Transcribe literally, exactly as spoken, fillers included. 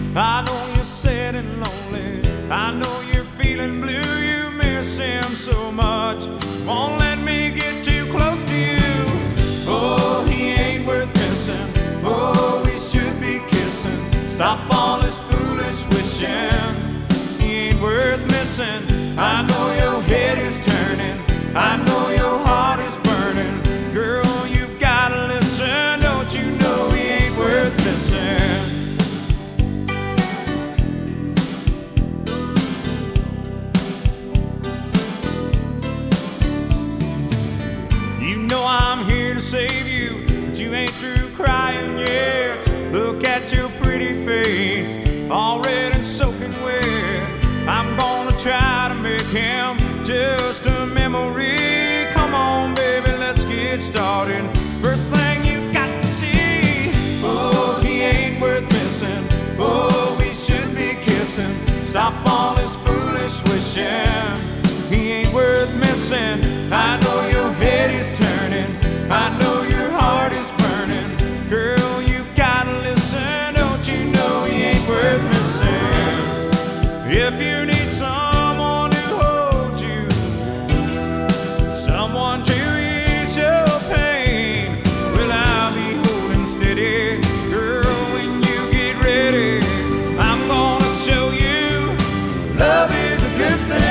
I know you're sad and lonely. I know you're feeling blue. You miss him so much. Won't let me get too close to you. Oh, he ain't worth missing. Oh, we should be kissing. Stop all this foolish wishing. He ain't worth missing. I know your head is turning. I know your heart is burning. Girl, you gotta listen. Don't you know he ain't worth missing? You know I'm here to save you, but you ain't through crying yet. Look at your pretty face, all red and soaking wet. I'm gonna try to make him just a memory. Come on, baby, let's get started. First thing you got to see, oh, he ain't worth missing. Oh, we should be kissing. Stop all this foolish wishing. He ain't worth missing. I know your head is turning. I know your heart is burning. Girl, you gotta listen. Don't you know he ain't worth missing? If you need someone to hold you, someone to ease your pain, well, I'll be holding steady. Girl, when you get ready, I'm gonna show you love is a good thing.